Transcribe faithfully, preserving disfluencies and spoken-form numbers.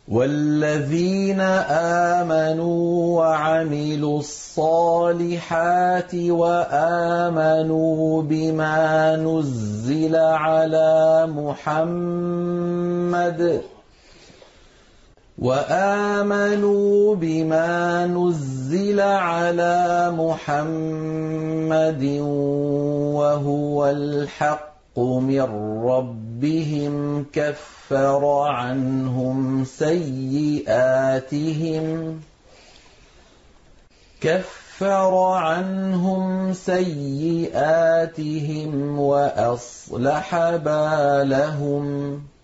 وَالَّذِينَ آمَنُوا وَعَمِلُوا الصَّالِحَاتِ وَآمَنُوا بِمَا نُزِّلَ عَلَىٰ مُحَمَّدٍ وَآمَنُوا بِمَا نُزِّلَ عَلَىٰ مُحَمَّدٍ وَهُوَ الْحَقُّ مِن رَّبِّهِمْ كَفَّرَ عَنْهُمْ سَيِّئَاتِهِمْ كَفَّرَ عَنْهُمْ سَيِّئَاتِهِمْ وَأَصْلَحَ بَالَهُمْ